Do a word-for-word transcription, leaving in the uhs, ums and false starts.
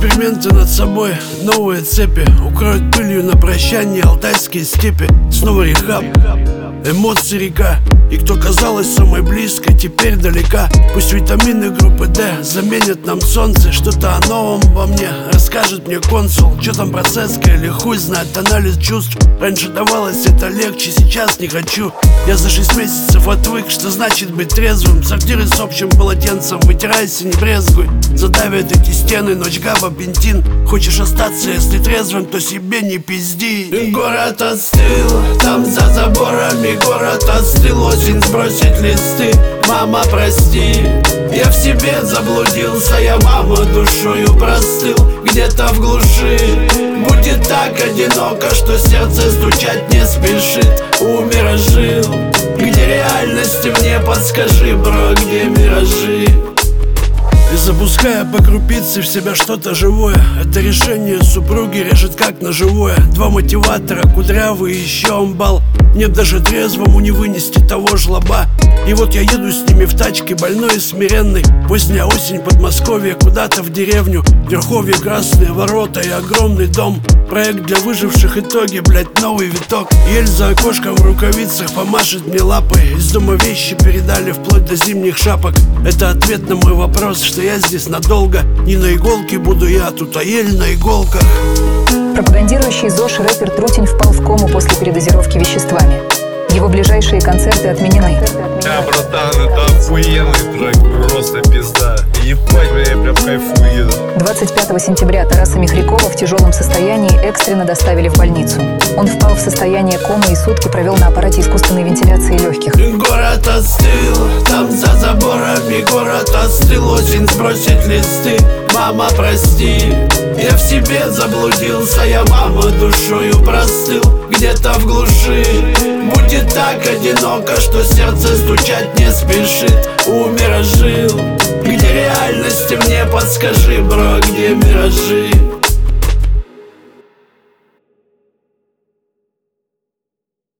Эксперименты над собой, новые цепи укроют пылью на прощание алтайские степи. Снова рехаб, эмоции река. И кто казалось самой близкой, теперь далека. Пусть витамины группы Д заменят нам солнце. Что-то о новом во мне расскажет мне консул. Чё там процесска или хуй знает, анализ чувств. Раньше давалось это легче, сейчас не хочу. Я за шесть месяцев отвык, что значит быть трезвым. Сортиры с общим полотенцем, вытирайся, не брезгуй. Задавят эти стены, ночь габа, бензин. Хочешь остаться, если трезвым, то себе не пизди. Город остыл, там за заборами город остыл. Осень сбросит листы, мама, прости. Я в себе заблудился, я, мама, душою простыл. Где-то в глуши будет так одиноко, что сердце стучать не спешит. Умер, жил, где реальность мне подскажи, бро, где миражи? И запуская по крупице в себя что-то живое. Это решение супруги режет как на живое. Два мотиватора, кудрявый и еще амбал. Нет даже трезвому не вынести того жлоба. И вот я еду с ними в тачке, больной и смиренный. Поздняя осень, Подмосковье, куда-то в деревню. Верховье, красные ворота и огромный дом. Проект для выживших, итоги, блять, новый виток. Ель за окошком в рукавицах помашет мне лапой. Из дома вещи передали вплоть до зимних шапок. Это ответ на мой вопрос, что я здесь надолго. Не на иголке буду я, тут а ель на иголках. Пропагандирующий ЗОЖ рэпер Трутень впал в кому после передозировки веществами. Его ближайшие концерты отменены. Да, братан, это охуенный трек, просто пизда. Ебать, бля, я прям кайфую. двадцать пятого сентября Тараса Михрякова в тяжелом состоянии экстренно доставили в больницу. Он впал в состояние комы и сутки провел на аппарате искусственной вентиляции легких. Город остыл, там за заборами город остыл. Осень сбросит листы, мама, прости. Я в себе заблудился, я, мама, душою простыл. Где-то в глуши будет так одиноко, что сердце стучать не спешит. Умер, жил, где реальность мне подскажи, бро, где миражи?